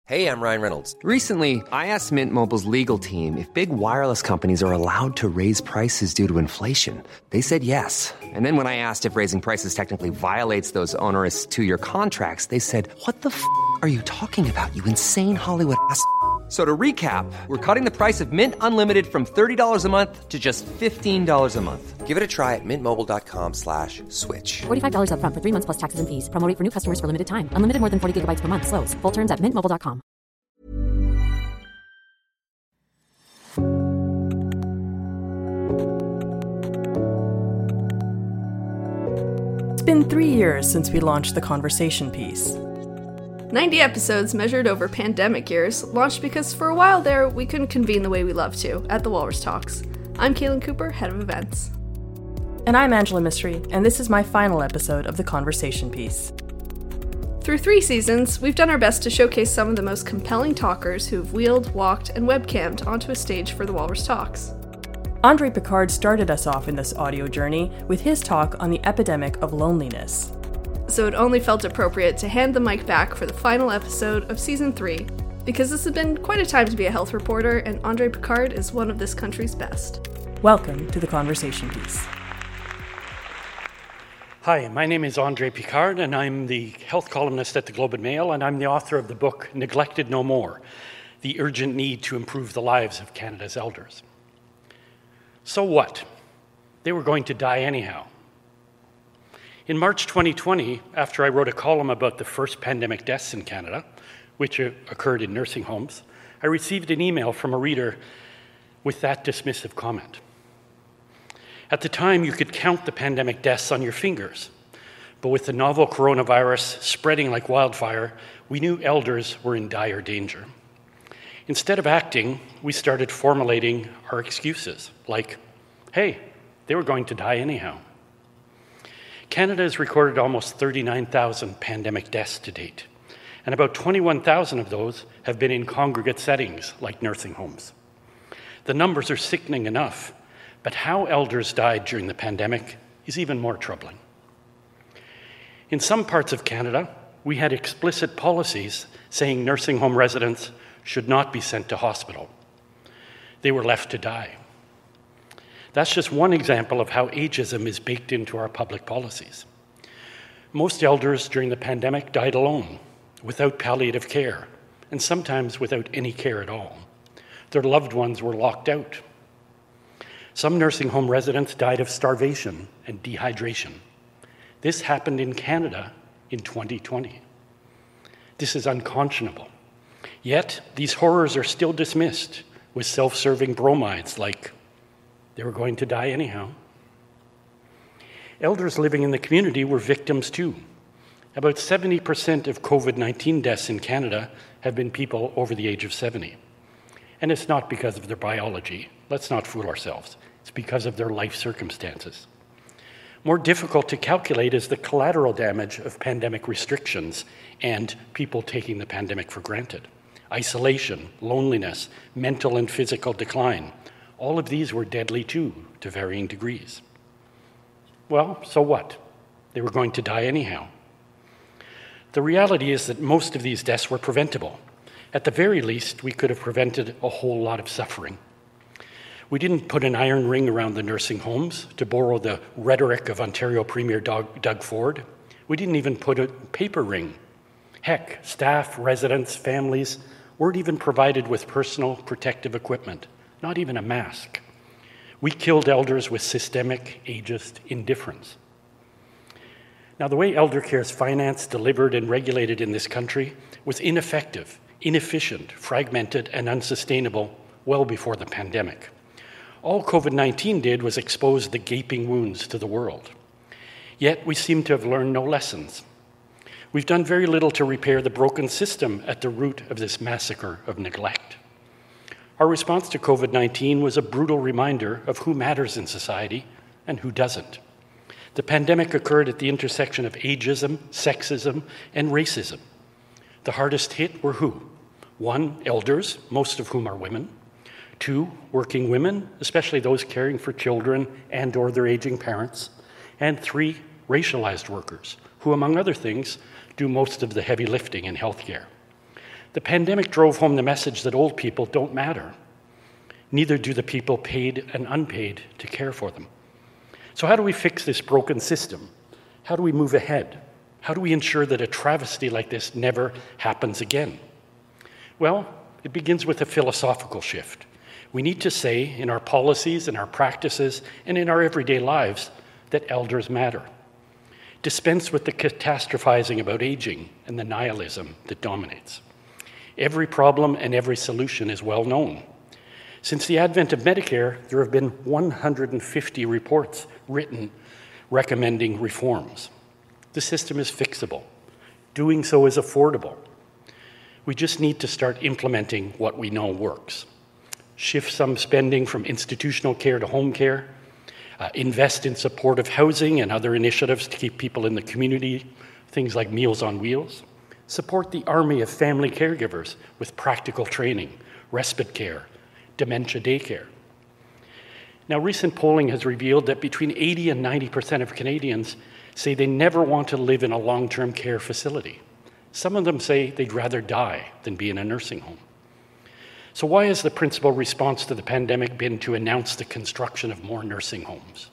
Hey, I'm Ryan Reynolds. Recently, I asked Mint Mobile's legal team if big wireless companies are allowed to raise prices due to inflation. They said yes. And then when I asked if raising prices technically violates those onerous two-year contracts, they said, "What the f*** are you talking about, you insane Hollywood ass?" So to recap, we're cutting the price of Mint Unlimited from $30 a month to just $15 a month. Give it a try at mintmobile.com/switch. $45 up front for 3 months plus taxes and fees. Promo rate for new customers for limited time. Unlimited more than 40 gigabytes per month. Slows full terms at mintmobile.com. It's been 3 years since we launched The Conversation Piece. 90 episodes measured over pandemic years, launched because for a while there, we couldn't convene the way we love to at the Walrus Talks. I'm Kaylin Cooper, head of events. And I'm Angela Mystery, and this is my final episode of The Conversation Piece. Through 3 seasons, we've done our best to showcase some of the most compelling talkers who've wheeled, walked, and webcammed onto a stage for the Walrus Talks. Andre Picard started us off in this audio journey with his talk on the epidemic of loneliness. So it only felt appropriate to hand the mic back for the final episode of Season 3, because this has been quite a time to be a health reporter, and Andre Picard is one of this country's best. Welcome to The Conversation Piece. Hi, my name is Andre Picard, and I'm the health columnist at the Globe and Mail, and I'm the author of the book Neglected No More, The Urgent Need to Improve the Lives of Canada's Elders. So what? They were going to die anyhow. In March 2020, after I wrote a column about the first pandemic deaths in Canada, which occurred in nursing homes, I received an email from a reader with that dismissive comment. At the time, you could count the pandemic deaths on your fingers, but with the novel coronavirus spreading like wildfire, we knew elders were in dire danger. Instead of acting, we started formulating our excuses, like, hey, they were going to die anyhow. Canada has recorded almost 39,000 pandemic deaths to date, and about 21,000 of those have been in congregate settings like nursing homes. The numbers are sickening enough, but how elders died during the pandemic is even more troubling. In some parts of Canada, we had explicit policies saying nursing home residents should not be sent to hospital. They were left to die. That's just one example of how ageism is baked into our public policies. Most elders during the pandemic died alone, without palliative care, and sometimes without any care at all. Their loved ones were locked out. Some nursing home residents died of starvation and dehydration. This happened in Canada in 2020. This is unconscionable. Yet, these horrors are still dismissed with self-serving bromides like, they were going to die anyhow. Elders living in the community were victims too. About 70% of COVID-19 deaths in Canada have been people over the age of 70. And it's not because of their biology. Let's not fool ourselves. It's because of their life circumstances. More difficult to calculate is the collateral damage of pandemic restrictions and people taking the pandemic for granted. Isolation, loneliness, mental and physical decline. All of these were deadly too, to varying degrees. Well, so what? They were going to die anyhow. The reality is that most of these deaths were preventable. At the very least, we could have prevented a whole lot of suffering. We didn't put an iron ring around the nursing homes, to borrow the rhetoric of Ontario Premier Doug Ford. We didn't even put a paper ring. Heck, staff, residents, families weren't even provided with personal protective equipment. Not even a mask. We killed elders with systemic, ageist indifference. Now, the way elder care is financed, delivered, and regulated in this country was ineffective, inefficient, fragmented, and unsustainable well before the pandemic. All COVID-19 did was expose the gaping wounds to the world. Yet, we seem to have learned no lessons. We've done very little to repair the broken system at the root of this massacre of neglect. Our response to COVID-19 was a brutal reminder of who matters in society and who doesn't. The pandemic occurred at the intersection of ageism, sexism, and racism. The hardest hit were who? 1, elders, most of whom are women. 2, working women, especially those caring for children and/or their aging parents. And 3, racialized workers, who, among other things, do most of the heavy lifting in healthcare. The pandemic drove home the message that old people don't matter. Neither do the people paid and unpaid to care for them. So how do we fix this broken system? How do we move ahead? How do we ensure that a travesty like this never happens again? Well, it begins with a philosophical shift. We need to say in our policies, in our practices, and in our everyday lives that elders matter. Dispense with the catastrophizing about aging and the nihilism that dominates. Every problem and every solution is well known. Since the advent of Medicare, there have been 150 reports written recommending reforms. The system is fixable. Doing so is affordable. We just need to start implementing what we know works. Shift some spending from institutional care to home care, invest in supportive housing and other initiatives to keep people in the community, things like Meals on Wheels. Support the army of family caregivers with practical training, respite care, dementia daycare. Now, recent polling has revealed that between 80 and 90% of Canadians say they never want to live in a long-term care facility. Some of them say they'd rather die than be in a nursing home. So why has the principal response to the pandemic been to announce the construction of more nursing homes?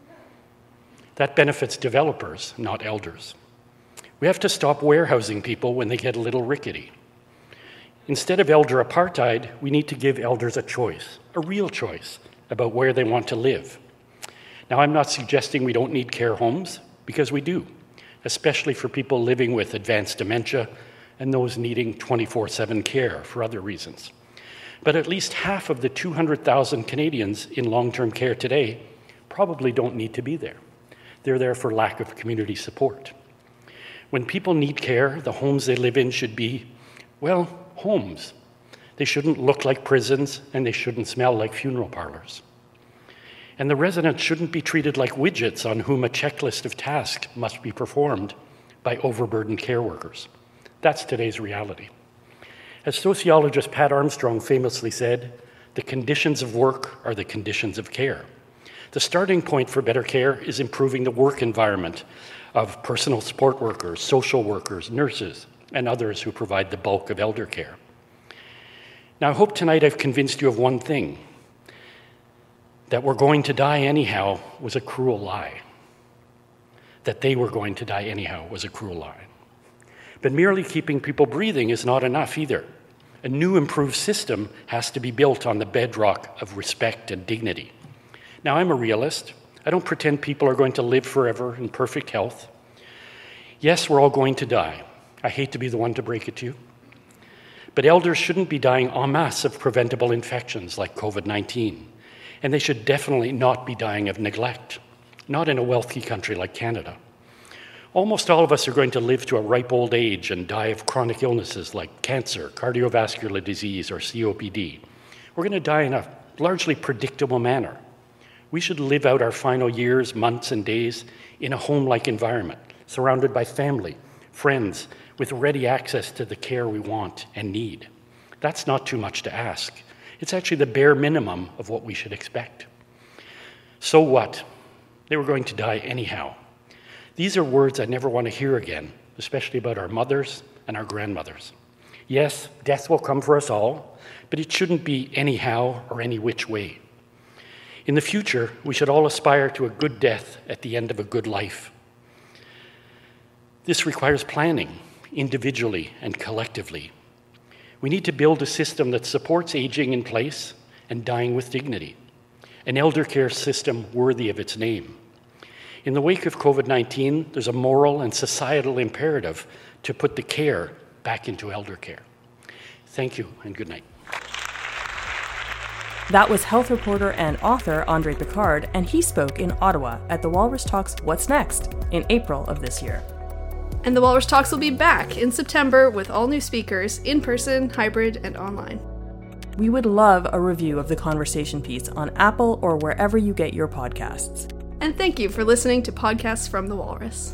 That benefits developers, not elders. We have to stop warehousing people when they get a little rickety. Instead of elder apartheid, we need to give elders a choice, a real choice, about where they want to live. Now, I'm not suggesting we don't need care homes, because we do, especially for people living with advanced dementia and those needing 24/7 care for other reasons. But at least half of the 200,000 Canadians in long-term care today probably don't need to be there. They're there for lack of community support. When people need care, the homes they live in should be, well, homes. They shouldn't look like prisons, and they shouldn't smell like funeral parlors. And the residents shouldn't be treated like widgets on whom a checklist of tasks must be performed by overburdened care workers. That's today's reality. As sociologist Pat Armstrong famously said, the conditions of work are the conditions of care. The starting point for better care is improving the work environment of personal support workers, social workers, nurses, and others who provide the bulk of elder care. Now, I hope tonight I've convinced you of one thing: that we're going to die anyhow was a cruel lie. That they were going to die anyhow was a cruel lie. But merely keeping people breathing is not enough either. A new improved system has to be built on the bedrock of respect and dignity. Now, I'm a realist. I don't pretend people are going to live forever in perfect health. Yes, we're all going to die. I hate to be the one to break it to you. But elders shouldn't be dying en masse of preventable infections like COVID-19. And they should definitely not be dying of neglect, not in a wealthy country like Canada. Almost all of us are going to live to a ripe old age and die of chronic illnesses like cancer, cardiovascular disease, or COPD. We're going to die in a largely predictable manner. We should live out our final years, months, and days in a home-like environment, surrounded by family, friends, with ready access to the care we want and need. That's not too much to ask. It's actually the bare minimum of what we should expect. So what? They were going to die anyhow. These are words I never want to hear again, especially about our mothers and our grandmothers. Yes, death will come for us all, but it shouldn't be anyhow or any which way. In the future, we should all aspire to a good death at the end of a good life. This requires planning, individually and collectively. We need to build a system that supports aging in place and dying with dignity, an elder care system worthy of its name. In the wake of COVID-19, there's a moral and societal imperative to put the care back into elder care. Thank you and good night. That was health reporter and author Andre Picard, and he spoke in Ottawa at the Walrus Talks What's Next in April of this year. And the Walrus Talks will be back in September with all new speakers, in person, hybrid, and online. We would love a review of the conversation piece on Apple or wherever you get your podcasts. And thank you for listening to Podcasts from the Walrus.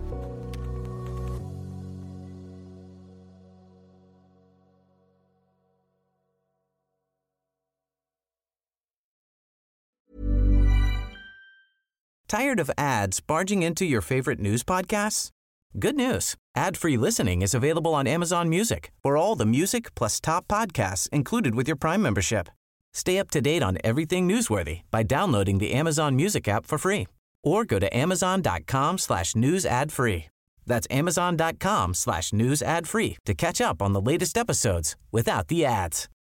Tired of ads barging into your favorite news podcasts? Good news. Ad-free listening is available on Amazon Music for all the music plus top podcasts included with your Prime membership. Stay up to date on everything newsworthy by downloading the Amazon Music app for free or go to amazon.com/news ad free. That's amazon.com/news ad free to catch up on the latest episodes without the ads.